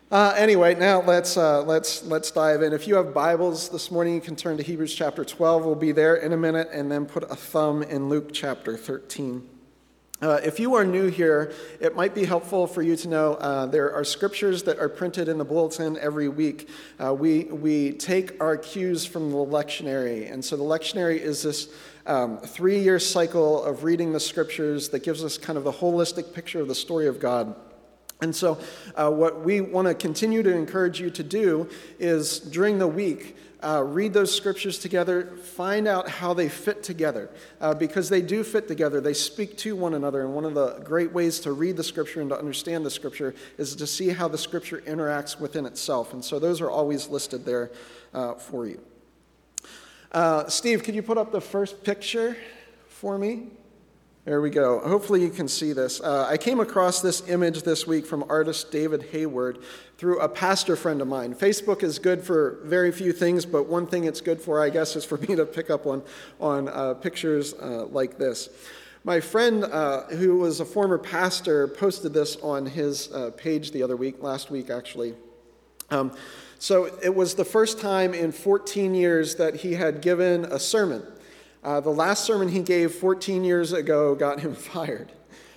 Anyway, now let's dive in. If you have Bibles this morning, you can turn to Hebrews chapter 12. We'll be there in a minute, and then put a thumb in Luke chapter 13. If you are new here, it might be helpful for you to know there are scriptures that are printed in the bulletin every week. We take our cues from the lectionary, and so the lectionary is this 3-year cycle of reading the scriptures that gives us kind of the holistic picture of the story of God. And so what we want to continue to encourage you to do is during the week, read those scriptures together, find out how they fit together, because they do fit together. They speak to one another, and one of the great ways to read the scripture and to understand the scripture is to see how the scripture interacts within itself. And so those are always listed there for you. Steve, could you put up the first picture for me? There we go. Hopefully you can see this. I came across this image this week from artist David Hayward through a pastor friend of mine. Facebook is good for very few things, but one thing it's good for, I guess, is for me to pick up on pictures like this. My friend, who was a former pastor, posted this on his page the other week, last week actually. So it was the first time in 14 years that he had given a sermon. The last sermon he gave 14 years ago got him fired.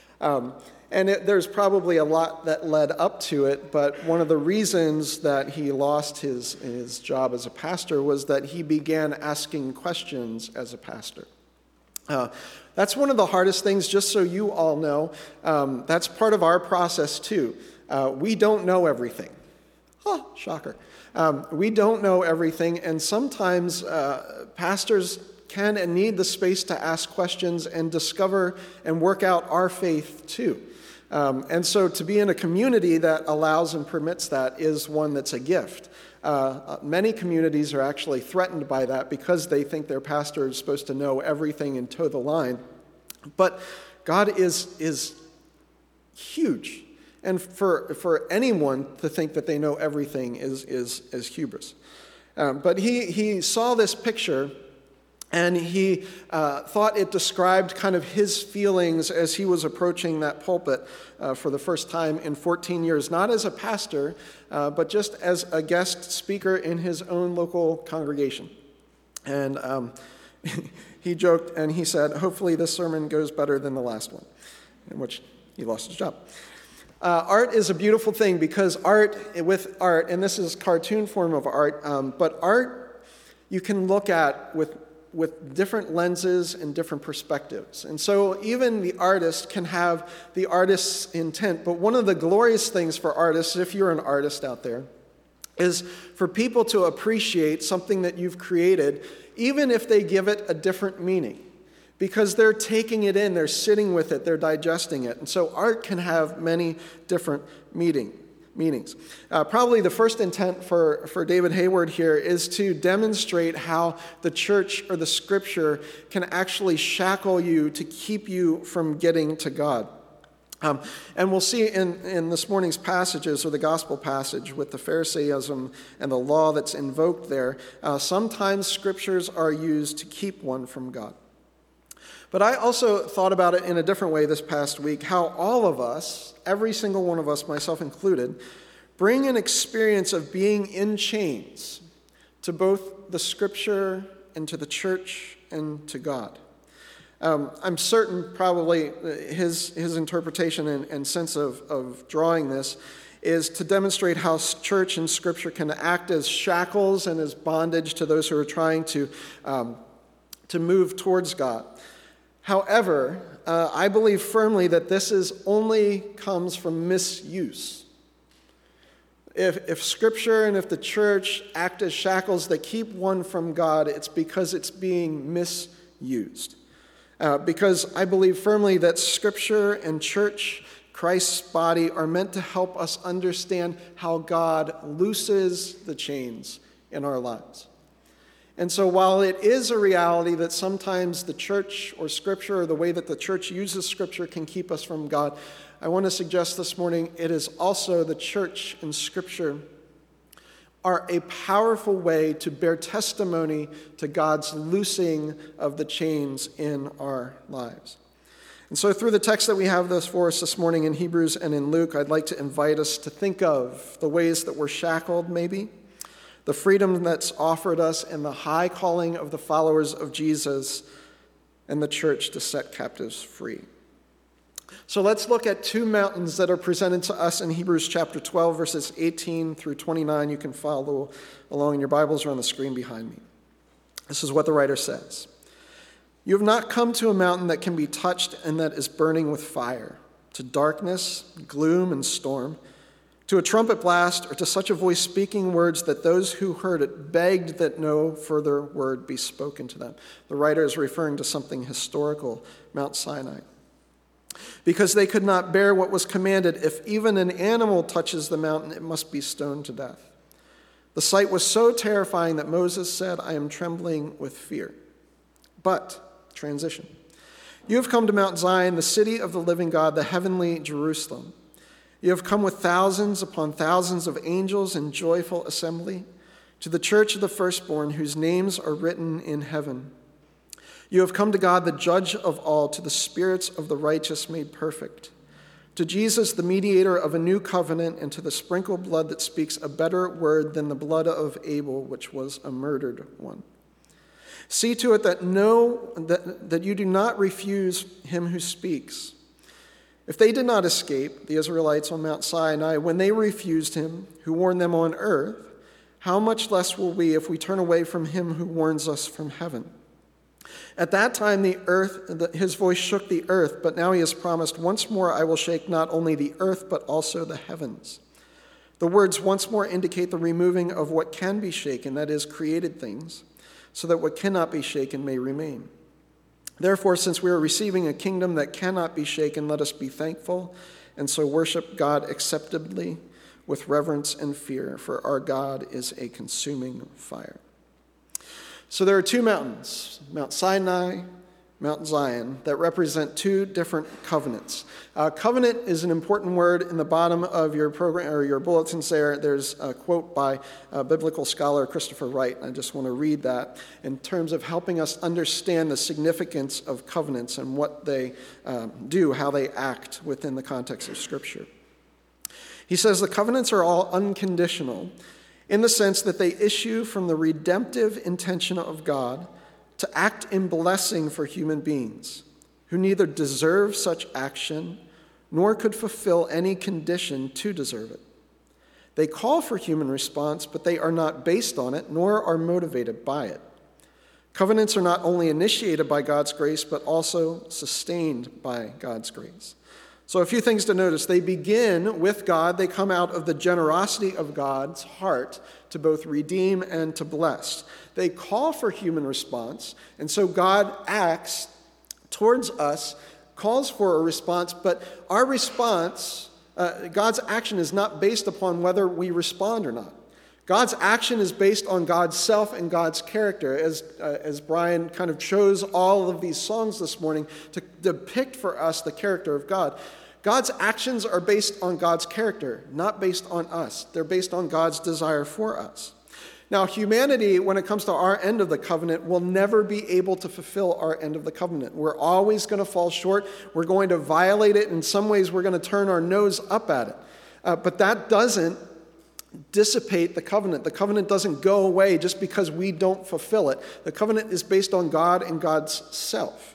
There's probably a lot that led up to it, but one of the reasons that he lost his job as a pastor was that he began asking questions as a pastor. That's one of the hardest things, just so you all know. That's part of our process too. We don't know everything. Shocker. We don't know everything, and sometimes pastors can and need the space to ask questions and discover and work out our faith too. And so to be in a community that allows and permits that is one that's a gift. Many communities are actually threatened by that because they think their pastor is supposed to know everything and toe the line. But God is huge. And for anyone to think that they know everything is hubris. But he saw this picture, and he thought it described kind of his feelings as he was approaching that pulpit for the first time in 14 years, not as a pastor, but just as a guest speaker in his own local congregation. And he joked and he said, hopefully this sermon goes better than the last one, in which he lost his job. Art is a beautiful thing because with art, and this is cartoon form of art, but art you can look at with different lenses and different perspectives. And so even the artist can have the artist's intent. But one of the glorious things for artists, if you're an artist out there, is for people to appreciate something that you've created, even if they give it a different meaning. Because they're taking it in, they're sitting with it, they're digesting it. And so art can have many different meanings. Probably the first intent for David Hayward here is to demonstrate how the church or the scripture can actually shackle you to keep you from getting to God. And we'll see in this morning's passages, or the gospel passage with the Pharisaism and the law that's invoked there, sometimes scriptures are used to keep one from God. But I also thought about it in a different way this past week, how all of us, every single one of us, myself included, bring an experience of being in chains to both the scripture and to the church and to God. I'm certain probably his interpretation and sense of drawing this is to demonstrate how church and scripture can act as shackles and as bondage to those who are trying to move towards God. However, I believe firmly that this only comes from misuse. If Scripture and if the church act as shackles that keep one from God, it's because it's being misused. Because I believe firmly that Scripture and church, Christ's body, are meant to help us understand how God looses the chains in our lives. And so while it is a reality that sometimes the church or Scripture or the way that the church uses Scripture can keep us from God, I want to suggest this morning it is also the church and Scripture are a powerful way to bear testimony to God's loosing of the chains in our lives. And so through the text that we have this for us this morning in Hebrews and in Luke, I'd like to invite us to think of the ways that we're shackled, maybe, the freedom that's offered us, and the high calling of the followers of Jesus and the church to set captives free. So let's look at two mountains that are presented to us in Hebrews chapter 12, verses 18 through 29. You can follow along in your Bibles or on the screen behind me. This is what the writer says. You have not come to a mountain that can be touched and that is burning with fire, to darkness, gloom, and storm, to a trumpet blast, or to such a voice speaking words that those who heard it begged that no further word be spoken to them. The writer is referring to something historical, Mount Sinai. Because they could not bear what was commanded, if even an animal touches the mountain, it must be stoned to death. The sight was so terrifying that Moses said, I am trembling with fear. But, transition, you have come to Mount Zion, the city of the living God, the heavenly Jerusalem. You have come with thousands upon thousands of angels in joyful assembly, to the church of the firstborn, whose names are written in heaven. You have come to God, the judge of all, to the spirits of the righteous made perfect, to Jesus, the mediator of a new covenant, and to the sprinkled blood that speaks a better word than the blood of Abel, which was a murdered one. See to it that you do not refuse him who speaks. If they did not escape, the Israelites on Mount Sinai, when they refused him who warned them on earth, how much less will we if we turn away from him who warns us from heaven? At that time his voice shook the earth, but now he has promised, once more I will shake not only the earth, but also the heavens. The words once more indicate the removing of what can be shaken, that is, created things, so that what cannot be shaken may remain. Therefore, since we are receiving a kingdom that cannot be shaken, let us be thankful and so worship God acceptably with reverence and fear, for our God is a consuming fire. So there are two mountains, Mount Sinai, Mount Zion, that represent two different covenants. Covenant is an important word. In the bottom of your program or your bulletins there's a quote by biblical scholar Christopher Wright. I just want to read that in terms of helping us understand the significance of covenants and what they do, how they act within the context of Scripture. He says the covenants are all unconditional in the sense that they issue from the redemptive intention of God to act in blessing for human beings who neither deserve such action nor could fulfill any condition to deserve it. They call for human response, but they are not based on it nor are motivated by it. Covenants are not only initiated by God's grace, but also sustained by God's grace. So a few things to notice. They begin with God. They come out of the generosity of God's heart to both redeem and to bless. They call for human response, and so God acts towards us, calls for a response, but our response, God's action is not based upon whether we respond or not. God's action is based on God's self and God's character, as Brian kind of chose all of these songs this morning to depict for us the character of God. God's actions are based on God's character, not based on us. They're based on God's desire for us. Now, humanity, when it comes to our end of the covenant, will never be able to fulfill our end of the covenant. We're always going to fall short. We're going to violate it. In some ways, we're going to turn our nose up at it. But that doesn't dissipate the covenant. The covenant doesn't go away just because we don't fulfill it. The covenant is based on God and God's self.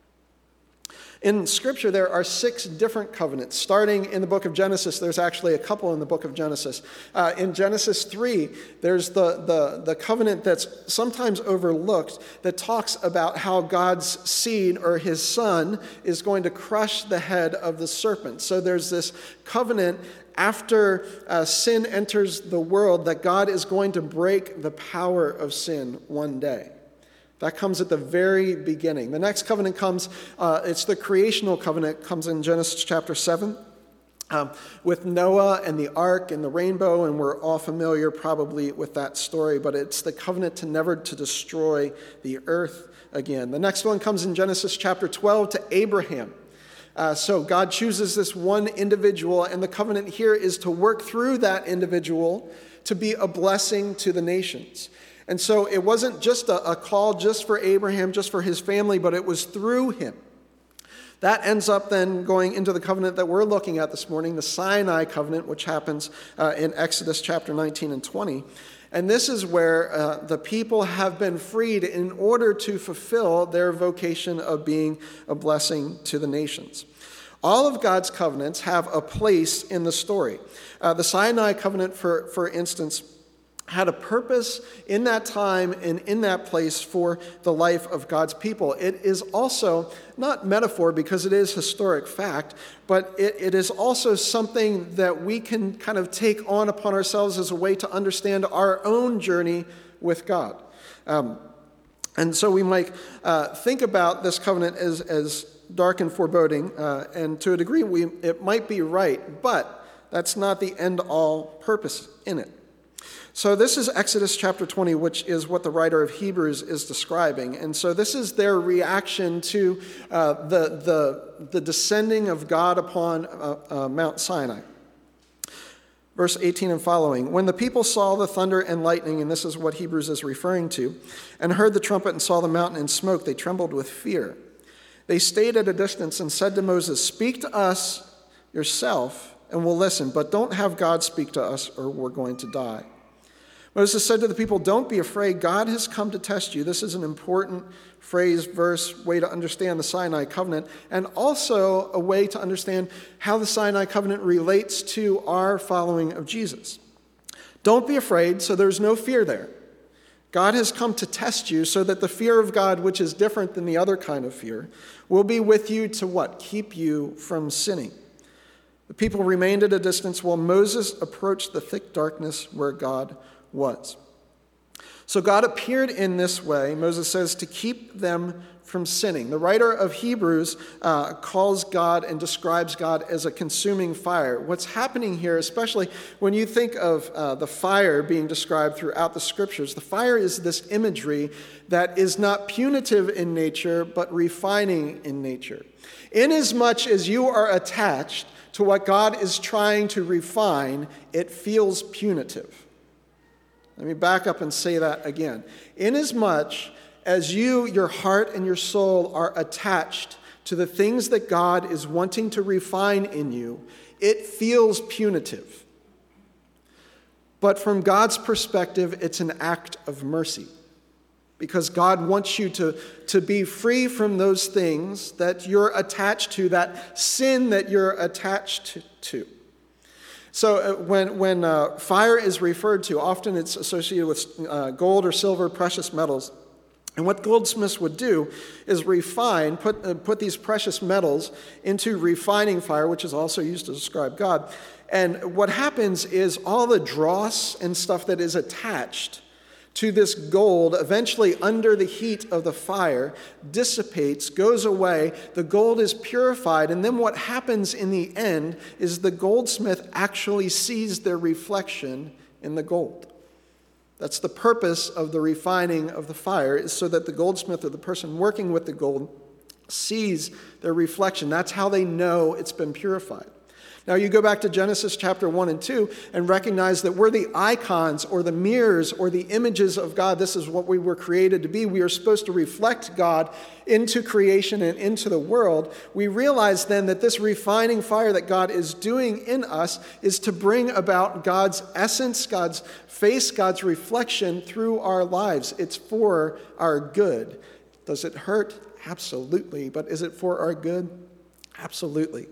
In Scripture, there are 6 different covenants. Starting in the book of Genesis, there's actually a couple in the book of Genesis. In Genesis 3, there's the covenant that's sometimes overlooked that talks about how God's seed, or his son, is going to crush the head of the serpent. So there's this covenant after sin enters the world that God is going to break the power of sin one day. That comes at the very beginning. The next covenant comes, it's the creational covenant, comes in Genesis chapter 7 with Noah and the ark and the rainbow, and we're all familiar probably with that story, but it's the covenant to never to destroy the earth again. The next one comes in Genesis chapter 12 to Abraham. So God chooses this one individual, and the covenant here is to work through that individual to be a blessing to the nations. And so it wasn't just a call just for Abraham, just for his family, but it was through him That ends up then going into the covenant that we're looking at this morning, the Sinai covenant, which happens in Exodus chapter 19 and 20. And this is where the people have been freed in order to fulfill their vocation of being a blessing to the nations. All of God's covenants have a place in the story. The Sinai covenant, for instance, had a purpose in that time and in that place for the life of God's people. It is also not metaphor because it is historic fact, but it is also something that we can kind of take on upon ourselves as a way to understand our own journey with God. And so we might think about this covenant as dark and foreboding, and to a degree it might be right, but that's not the end-all purpose in it. So this is Exodus chapter 20, which is what the writer of Hebrews is describing. And so this is their reaction to the descending of God upon Mount Sinai. Verse 18 and following, when the people saw the thunder and lightning, and this is what Hebrews is referring to, and heard the trumpet and saw the mountain in smoke, they trembled with fear. They stayed at a distance and said to Moses, speak to us yourself, and we'll listen, but don't have God speak to us, or we're going to die. Moses said to the people, don't be afraid. God has come to test you. This is an important phrase, verse, way to understand the Sinai covenant, and also a way to understand how the Sinai covenant relates to our following of Jesus. Don't be afraid, so there's no fear there. God has come to test you so that the fear of God, which is different than the other kind of fear, will be with you to what? Keep you from sinning. The people remained at a distance while Moses approached the thick darkness where God was. So God appeared in this way, Moses says, to keep them from sinning. The writer of Hebrews calls God and describes God as a consuming fire. What's happening here, especially when you think of the fire being described throughout the scriptures, the fire is this imagery that is not punitive in nature, but refining in nature. Inasmuch as you are attached to what God is trying to refine, it feels punitive. Let me back up and say that again. Inasmuch as your heart and your soul are attached to the things that God is wanting to refine in you, it feels punitive. But from God's perspective, it's an act of mercy. Because God wants you to be free from those things that you're attached to, that sin that you're attached to. So when fire is referred to, often it's associated with gold or silver, precious metals. And what goldsmiths would do is refine, put these precious metals into refining fire, which is also used to describe God. And what happens is all the dross and stuff that is attached to this gold, eventually under the heat of the fire, dissipates, goes away, the gold is purified, and then what happens in the end is the goldsmith actually sees their reflection in the gold. That's the purpose of the refining of the fire, is so that the goldsmith or the person working with the gold sees their reflection. That's how they know it's been purified. Now you go back to Genesis chapter 1 and 2 and recognize that we're the icons or the mirrors or the images of God. This is what we were created to be. We are supposed to reflect God into creation and into the world. We realize then that this refining fire that God is doing in us is to bring about God's essence, God's face, God's reflection through our lives. It's for our good. Does it hurt? Absolutely. But is it for our good? Absolutely.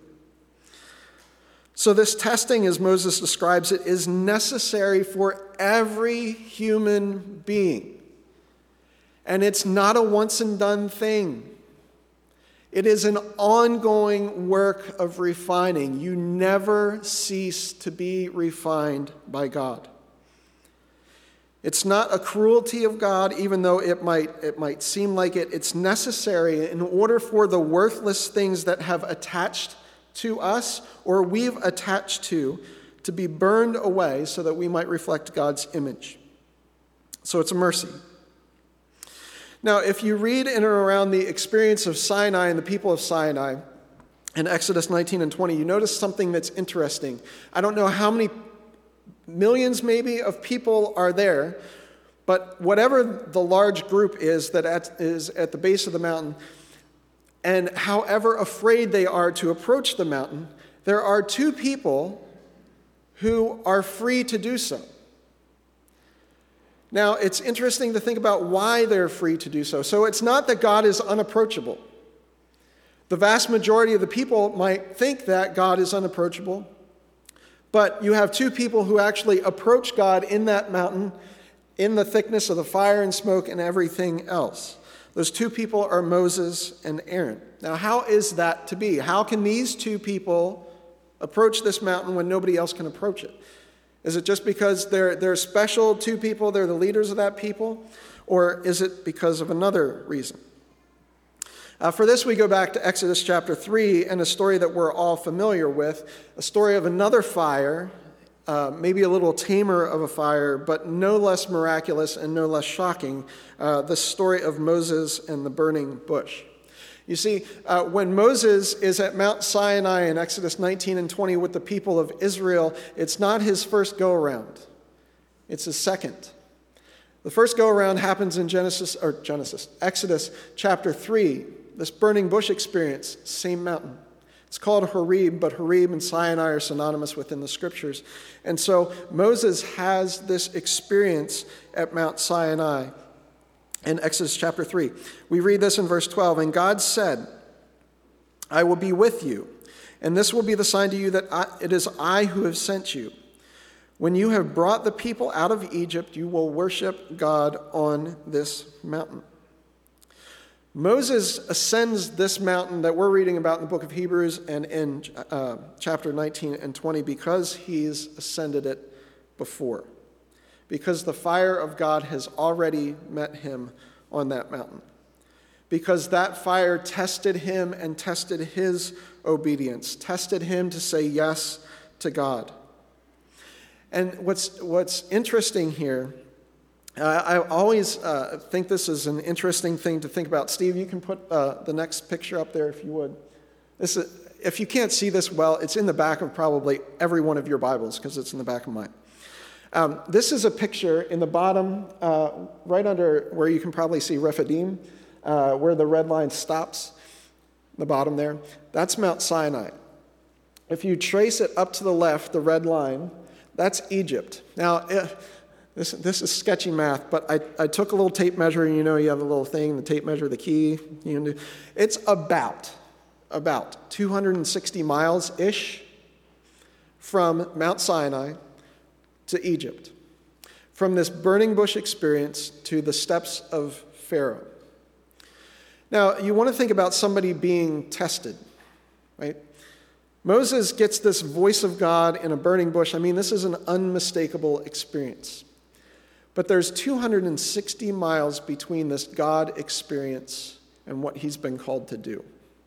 So this testing, as Moses describes it, is necessary for every human being. And it's not a once and done thing. It is an ongoing work of refining. You never cease to be refined by God. It's not a cruelty of God, even though it might seem like it. It's necessary in order for the worthless things that have attached to us or we've attached to be burned away so that we might reflect God's image. So it's a mercy. Now, if you read in and around the experience of Sinai and the people of Sinai in Exodus 19 and 20, you notice something that's interesting. I don't know how many millions maybe of people are there, but whatever the large group is that is at the base of the mountain, And however afraid they are to approach the mountain, there are two people who are free to do so. Now, it's interesting to think about why they're free to do so. So it's not that God is unapproachable. The vast majority of the people might think that God is unapproachable, but you have two people who actually approach God in that mountain, in the thickness of the fire and smoke and everything else. Those two people are Moses and Aaron. Now, how is that to be? How can these two people approach this mountain when nobody else can approach it? Is it just because they're special two people, they're the leaders of that people? Or is it because of another reason? For this, we go back to Exodus chapter 3 and a story that we're all familiar with, a story of another fire, maybe a little tamer of a fire, but no less miraculous and no less shocking, the story of Moses and the burning bush. You see, when Moses is at Mount Sinai in Exodus 19 and 20 with the people of Israel, it's not his first go-around. It's his second. The first go-around happens in Exodus chapter 3, this burning bush experience, same mountain. It's called Horeb, but Horeb and Sinai are synonymous within the scriptures. And so Moses has this experience at Mount Sinai in Exodus chapter 3. We read this in verse 12, "And God said, I will be with you, and this will be the sign to you that it is I who have sent you. When you have brought the people out of Egypt, you will worship God on this mountain." Moses ascends this mountain that we're reading about in the book of Hebrews and in chapter 19 and 20 because he's ascended it before. Because the fire of God has already met him on that mountain. Because that fire tested him and tested his obedience, tested him to say yes to God. And what's interesting here, I always think this is an interesting thing to think about. Steve, you can put the next picture up there if you would. If you can't see this well, it's in the back of probably every one of your Bibles because it's in the back of mine. This is a picture in the bottom, right under where you can probably see Rephidim, where the red line stops, the bottom there. That's Mount Sinai. If you trace it up to the left, the red line, that's Egypt. Now, this is sketchy math, but I took a little tape measure, and you have a little thing, the tape measure, the key. It's about 260 miles-ish from Mount Sinai to Egypt, from this burning bush experience to the steps of Pharaoh. Now, you want to think about somebody being tested, right? Moses gets this voice of God in a burning bush. I mean, this is an unmistakable experience. But there's 260 miles between this God experience and what he's been called to do.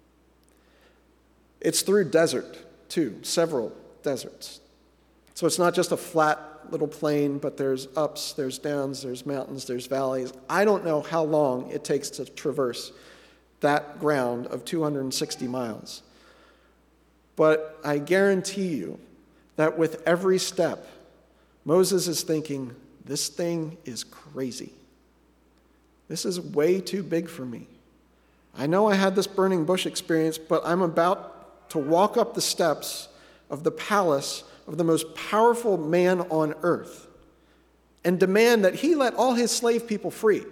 It's through desert, too, several deserts. So it's not just a flat little plain, but there's ups, there's downs, there's mountains, there's valleys. I don't know how long it takes to traverse that ground of 260 miles. But I guarantee you that with every step, Moses is thinking, this thing is crazy. This is way too big for me. I know I had this burning bush experience, but I'm about to walk up the steps of the palace of the most powerful man on earth and demand that he let all his slave people free.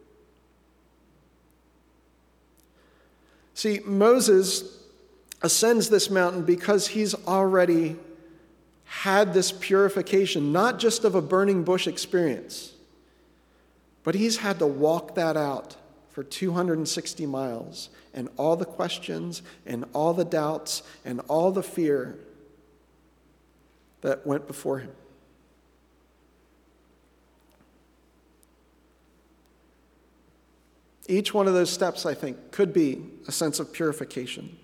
See, Moses ascends this mountain because he's already had this purification, not just of a burning bush experience, but he's had to walk that out for 260 miles, and all the questions and all the doubts and all the fear that went before him. Each one of those steps, I think, could be a sense of purification,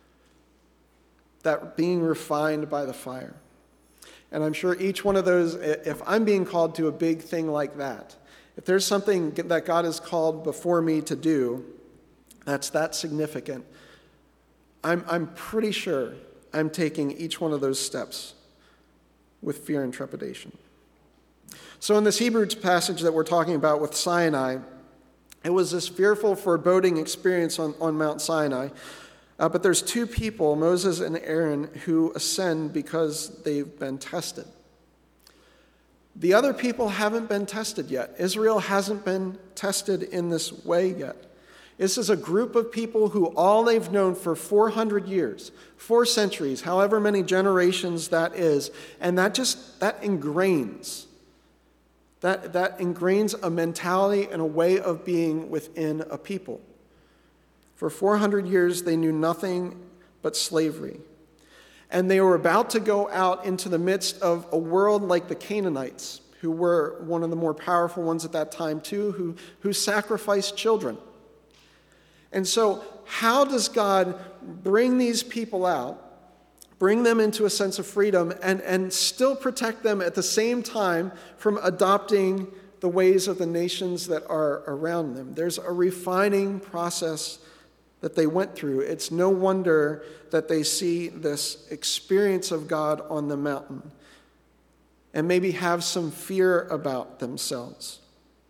that being refined by the fire. And I'm sure each one of those, if I'm being called to a big thing like that, if there's something that God has called before me to do that's that significant, I'm pretty sure I'm taking each one of those steps with fear and trepidation. So in this Hebrews passage that we're talking about with Sinai, It was this fearful, foreboding experience on Mount Sinai. But there's two people, Moses and Aaron, who ascend because they've been tested. The other people haven't been tested yet. Israel hasn't been tested in this way yet. This is a group of people who all they've known for 400 years, 4 centuries, however many generations that is, and that ingrains. That ingrains a mentality and a way of being within a people. For 400 years, they knew nothing but slavery. And they were about to go out into the midst of a world like the Canaanites, who were one of the more powerful ones at that time too, who sacrificed children. And so how does God bring these people out, bring them into a sense of freedom, and still protect them at the same time from adopting the ways of the nations that are around them? There's a refining process that they went through. It's no wonder that they see this experience of God on the mountain and maybe have some fear about themselves.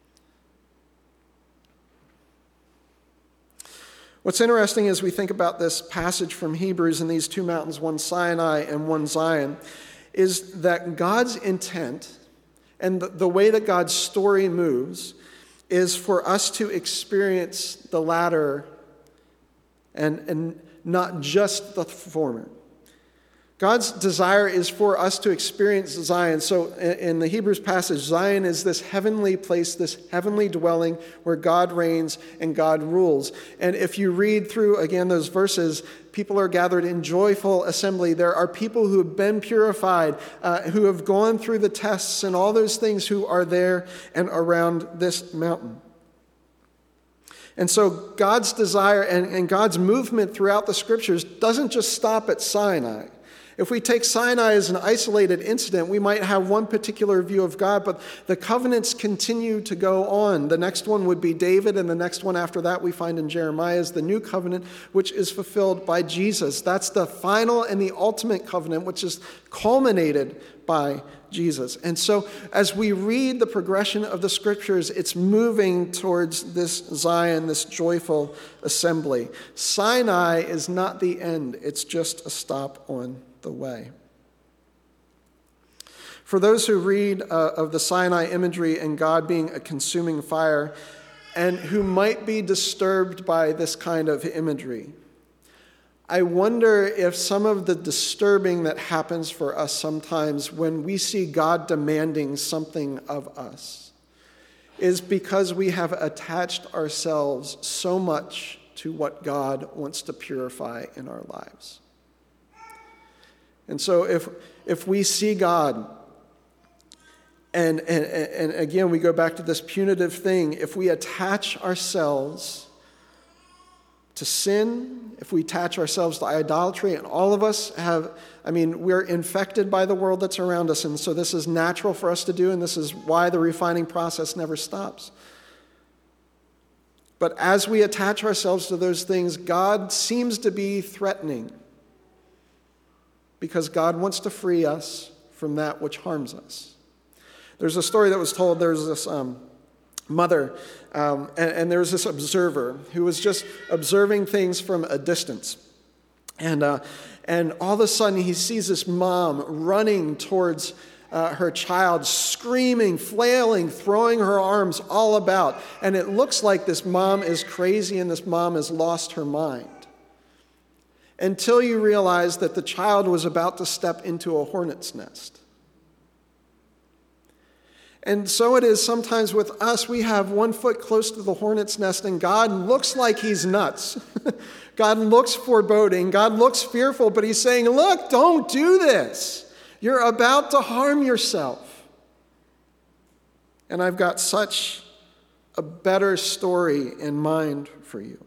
What's interesting as we think about this passage from Hebrews and these two mountains, one Sinai and one Zion, is that God's intent and the way that God's story moves is for us to experience the latter and not just the former. God's desire is for us to experience Zion. So in the Hebrews passage, Zion is this heavenly place, this heavenly dwelling where God reigns and God rules. And if you read through, again, those verses, people are gathered in joyful assembly. There are people who have been purified, who have gone through the tests and all those things, who are there and around this mountain. And so God's desire and God's movement throughout the scriptures doesn't just stop at Sinai. If we take Sinai as an isolated incident, we might have one particular view of God, but the covenants continue to go on. The next one would be David, and the next one after that we find in Jeremiah is the new covenant, which is fulfilled by Jesus. That's the final and the ultimate covenant, which is culminated by Jesus. And so as we read the progression of the scriptures, it's moving towards this Zion, this joyful assembly. Sinai is not the end. It's just a stop on the way. For those who read of the Sinai imagery and God being a consuming fire, and who might be disturbed by this kind of imagery, I wonder if some of the disturbing that happens for us sometimes when we see God demanding something of us is because we have attached ourselves so much to what God wants to purify in our lives. And so if we see God, and again we go back to this punitive thing, if we attach ourselves to sin, if we attach ourselves to idolatry, and all of us we're infected by the world that's around us, and so this is natural for us to do, and this is why the refining process never stops. But as we attach ourselves to those things, God seems to be threatening, because God wants to free us from that which harms us. There's a story that was told. There's this mother, and there was this observer who was just observing things from a distance. And all of a sudden, he sees this mom running towards her child, screaming, flailing, throwing her arms all about. And it looks like this mom is crazy and this mom has lost her mind. Until you realize that the child was about to step into a hornet's nest. And so it is sometimes with us. We have one foot close to the hornet's nest, and God looks like he's nuts. God looks foreboding. God looks fearful, but he's saying, look, don't do this. You're about to harm yourself. And I've got such a better story in mind for you.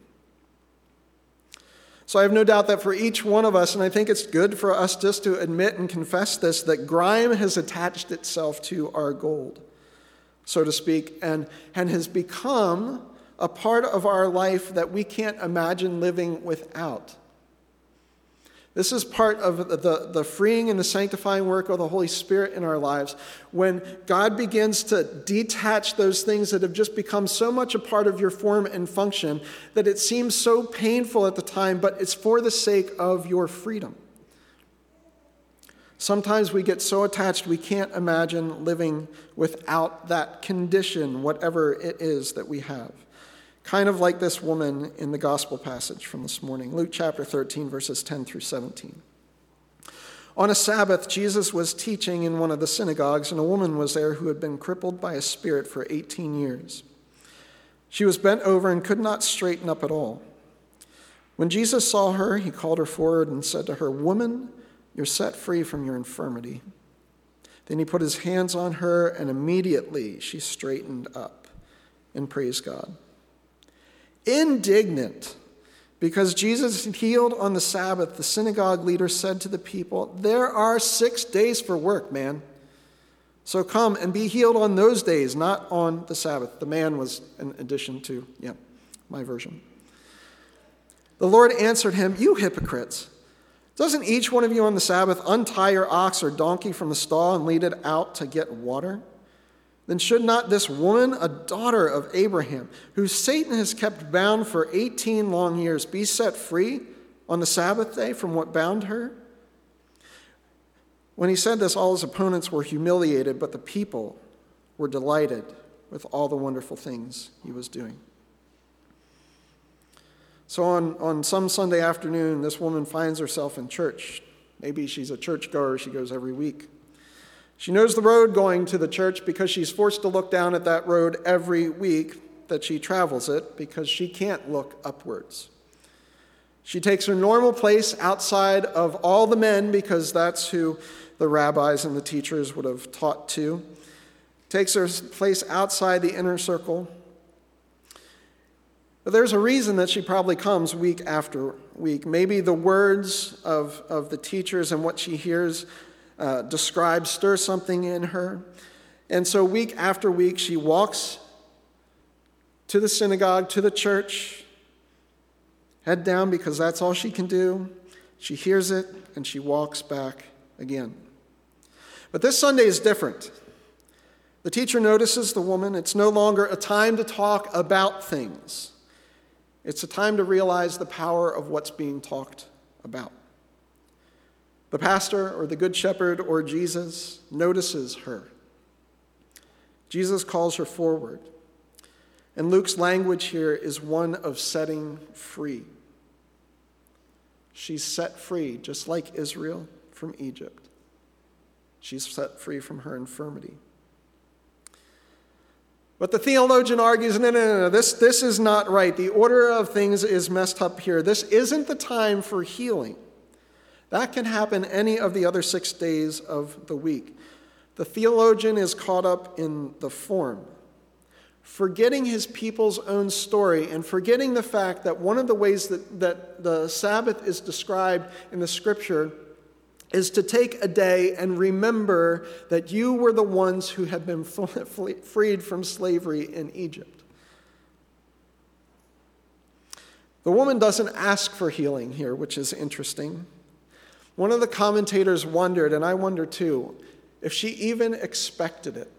So I have no doubt that for each one of us, and I think it's good for us just to admit and confess this, that grime has attached itself to our gold, so to speak, and has become a part of our life that we can't imagine living without. This is part of the freeing and the sanctifying work of the Holy Spirit in our lives. When God begins to detach those things that have just become so much a part of your form and function that it seems so painful at the time, but it's for the sake of your freedom. Sometimes we get so attached we can't imagine living without that condition, whatever it is that we have. Kind of like this woman in the gospel passage from this morning, Luke chapter 13, verses 10 through 17. On a Sabbath, Jesus was teaching in one of the synagogues, and a woman was there who had been crippled by a spirit for 18 years. She was bent over and could not straighten up at all. When Jesus saw her, he called her forward and said to her, "Woman, you're set free from your infirmity." Then he put his hands on her, and immediately she straightened up and praised God. Indignant because Jesus healed on the Sabbath, the synagogue leader said to the people, "There are 6 days for work, man. So come and be healed on those days, not on the Sabbath." The man was in addition to, my version. The Lord answered him, "You hypocrites. Doesn't each one of you on the Sabbath untie your ox or donkey from the stall and lead it out to get water? Then should not this woman, a daughter of Abraham, who Satan has kept bound for 18 long years, be set free on the Sabbath day from what bound her?" When he said this, all his opponents were humiliated, but the people were delighted with all the wonderful things he was doing. So on some Sunday afternoon, this woman finds herself in church. Maybe she's a churchgoer, she goes every week. She knows the road going to the church because she's forced to look down at that road every week that she travels it because she can't look upwards. She takes her normal place outside of all the men because that's who the rabbis and the teachers would have taught to. Takes her place outside the inner circle. But there's a reason that she probably comes week after week. Maybe the words of the teachers and what she hears described stir something in her. And so week after week, she walks to the synagogue, to the church, head down because that's all she can do. She hears it and she walks back again. But this Sunday is different. The teacher notices the woman. It's no longer a time to talk about things. It's a time to realize the power of what's being talked about. The pastor or the good shepherd or Jesus notices her. Jesus calls her forward. And Luke's language here is one of setting free. She's set free, just like Israel from Egypt. She's set free from her infirmity. But the theologian argues, no, this is not right. The order of things is messed up here. This isn't the time for healing. That can happen any of the other 6 days of the week. The theologian is caught up in the form, forgetting his people's own story and forgetting the fact that one of the ways that the Sabbath is described in the Scripture is to take a day and remember that you were the ones who had been freed from slavery in Egypt. The woman doesn't ask for healing here, which is interesting. One of the commentators wondered, and I wonder too, if she even expected it.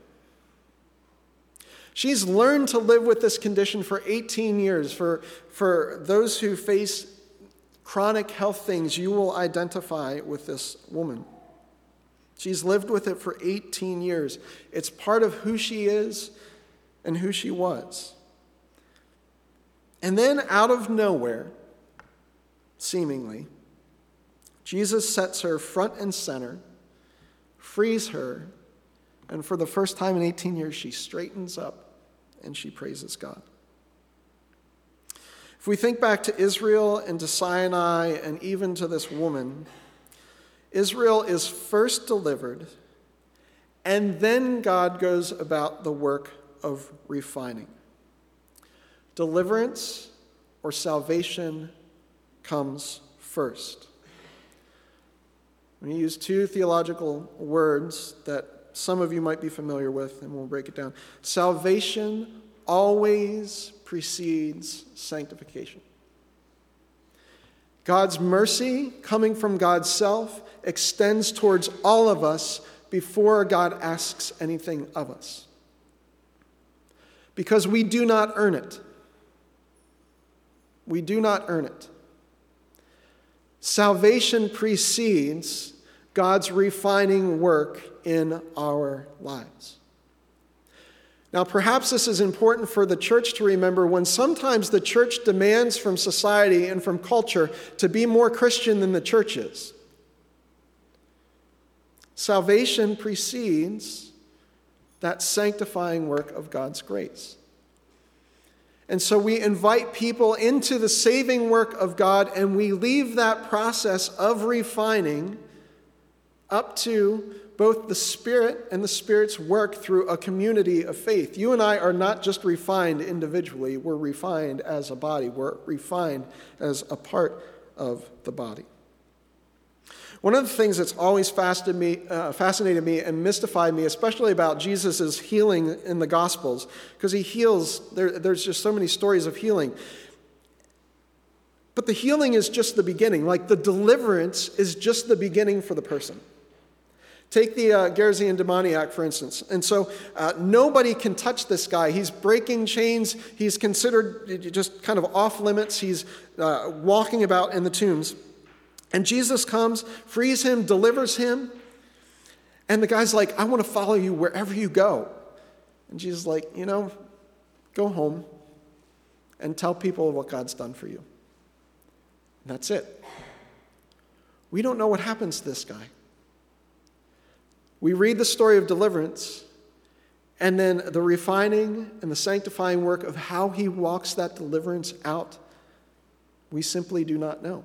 She's learned to live with this condition for 18 years. For those who face chronic health things, you will identify with this woman. She's lived with it for 18 years. It's part of who she is and who she was. And then out of nowhere, seemingly, Jesus sets her front and center, frees her, and for the first time in 18 years, she straightens up and she praises God. If we think back to Israel and to Sinai and even to this woman, Israel is first delivered, and then God goes about the work of refining. Deliverance or salvation comes first. I'm going to use two theological words that some of you might be familiar with, and we'll break it down. Salvation always precedes sanctification. God's mercy, coming from God's self, extends towards all of us before God asks anything of us. Because we do not earn it. We do not earn it. Salvation precedes God's refining work in our lives. Now, perhaps this is important for the church to remember when sometimes the church demands from society and from culture to be more Christian than the church is. Salvation precedes that sanctifying work of God's grace. And so we invite people into the saving work of God, and we leave that process of refining up to both the Spirit and the Spirit's work through a community of faith. You and I are not just refined individually, we're refined as a body. We're refined as a part of the body. One of the things that's always fascinated me and mystified me, especially about Jesus' healing in the Gospels, because he heals, there's just so many stories of healing. But the healing is just the beginning. Like the deliverance is just the beginning for the person. Take the Gerasene demoniac, for instance. And so nobody can touch this guy. He's breaking chains. He's considered just kind of off limits. He's walking about in the tombs. And Jesus comes, frees him, delivers him. And the guy's like, I want to follow you wherever you go. And Jesus is like, go home and tell people what God's done for you. And that's it. We don't know what happens to this guy. We read the story of deliverance, and then the refining and the sanctifying work of how he walks that deliverance out, we simply do not know.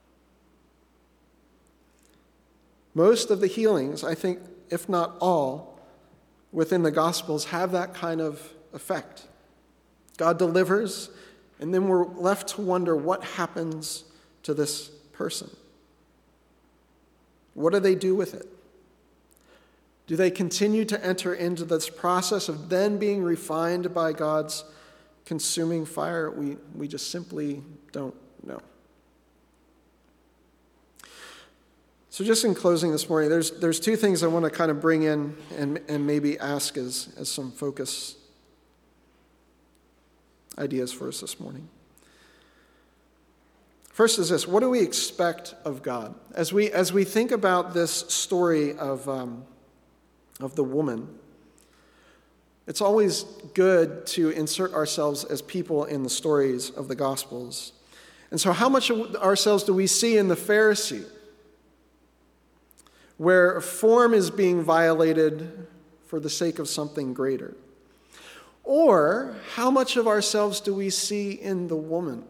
Most of the healings, I think, if not all, within the Gospels have that kind of effect. God delivers, and then we're left to wonder what happens to this person. What do they do with it? Do they continue to enter into this process of then being refined by God's consuming fire? We just simply don't know. So just in closing this morning, there's two things I want to kind of bring in and maybe ask as some focus ideas for us this morning. First is this: what do we expect of God? As we think about this story of the woman, it's always good to insert ourselves as people in the stories of the Gospels. And so how much of ourselves do we see in the Pharisee, where form is being violated for the sake of something greater? Or how much of ourselves do we see in the woman?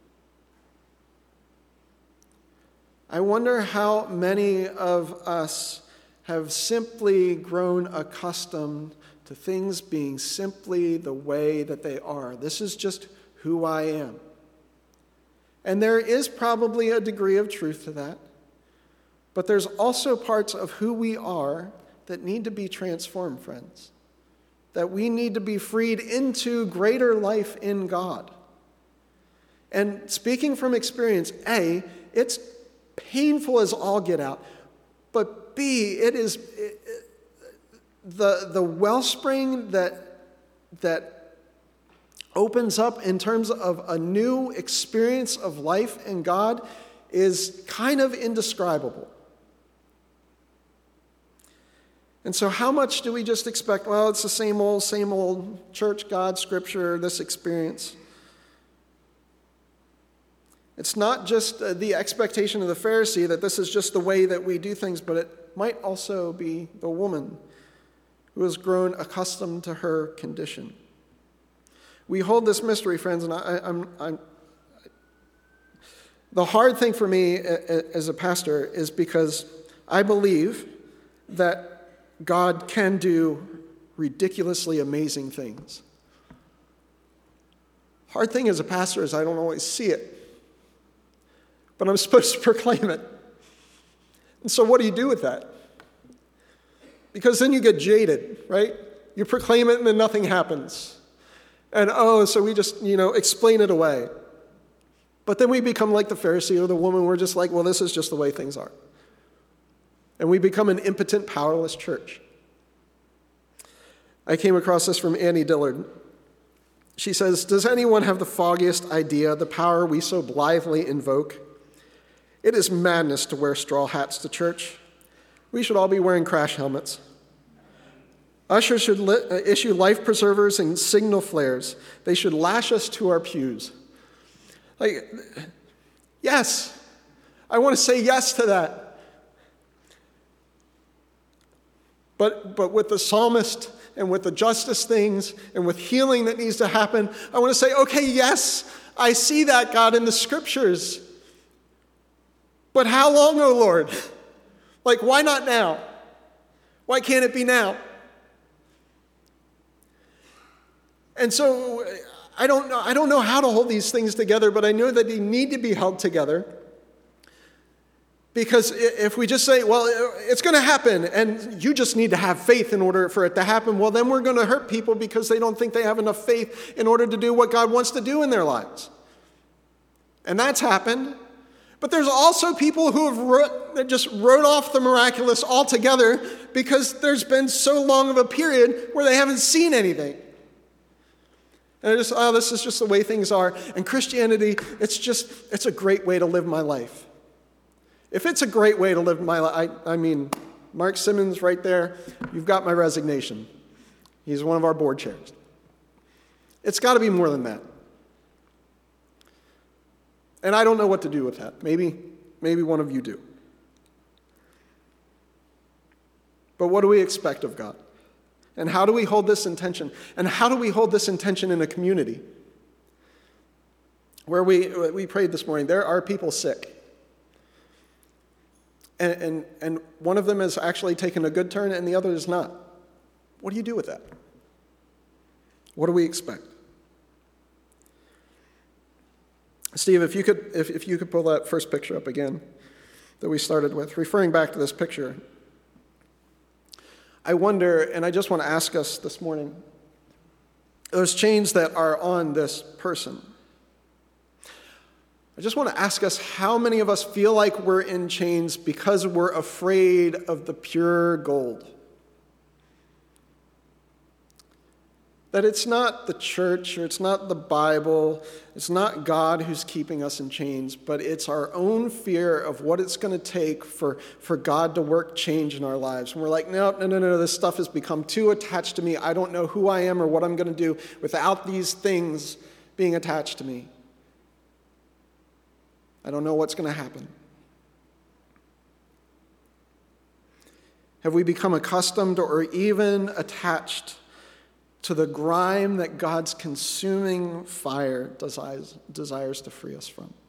I wonder how many of us have simply grown accustomed to things being simply the way that they are. This is just who I am. And there is probably a degree of truth to that. But there's also parts of who we are that need to be transformed, friends. That we need to be freed into greater life in God. And speaking from experience, A, it's painful as all get out. But B, it is the wellspring that opens up in terms of a new experience of life in God is kind of indescribable. And so how much do we just expect, well, it's the same old church, God, Scripture, this experience? It's not just the expectation of the Pharisee that this is just the way that we do things, but it might also be the woman who has grown accustomed to her condition. We hold this mystery, friends, and I'm the hard thing for me as a pastor is because I believe that God can do ridiculously amazing things. Hard thing as a pastor is I don't always see it, but I'm supposed to proclaim it. And so what do you do with that? Because then you get jaded, right? You proclaim it and then nothing happens. And so we just, explain it away. But then we become like the Pharisee or the woman. We're just like, well, this is just the way things are. And we become an impotent, powerless church. I came across this from Annie Dillard. She says, does anyone have the foggiest idea the power we so blithely invoke? It is madness to wear straw hats to church. We should all be wearing crash helmets. Ushers should issue life preservers and signal flares. They should lash us to our pews. Like, yes, I want to say yes to that. But with the psalmist and with the justice things and with healing that needs to happen, I want to say, okay, yes, I see that, God, in the scriptures. But how long, O Lord? Like, why not now? Why can't it be now? And so I don't know how to hold these things together, but I know that they need to be held together. Because if we just say, well, it's going to happen, and you just need to have faith in order for it to happen, well, then we're going to hurt people because they don't think they have enough faith in order to do what God wants to do in their lives. And that's happened. But there's also people who have just wrote off the miraculous altogether because there's been so long of a period where they haven't seen anything. And they're just, this is just the way things are. And Christianity, it's a great way to live my life. If it's a great way to live my life, I mean, Mark Simmons right there, you've got my resignation. He's one of our board chairs. It's got to be more than that. And I don't know what to do with that. Maybe one of you do. But what do we expect of God? And how do we hold this in tension? And how do we hold this in tension in a community? Where we prayed this morning, there are people sick. And one of them has actually taken a good turn and the other is not. What do you do with that? What do we expect? Steve, if you could pull that first picture up again that we started with, referring back to this picture. I wonder, and I just want to ask us this morning, those chains that are on this person, I just want to ask us how many of us feel like we're in chains because we're afraid of the pure gold. That it's not the church or it's not the Bible, it's not God who's keeping us in chains, but it's our own fear of what it's going to take for God to work change in our lives. And we're like, no, this stuff has become too attached to me. I don't know who I am or what I'm going to do without these things being attached to me. I don't know what's going to happen. Have we become accustomed or even attached to the grime that God's consuming fire desires to free us from?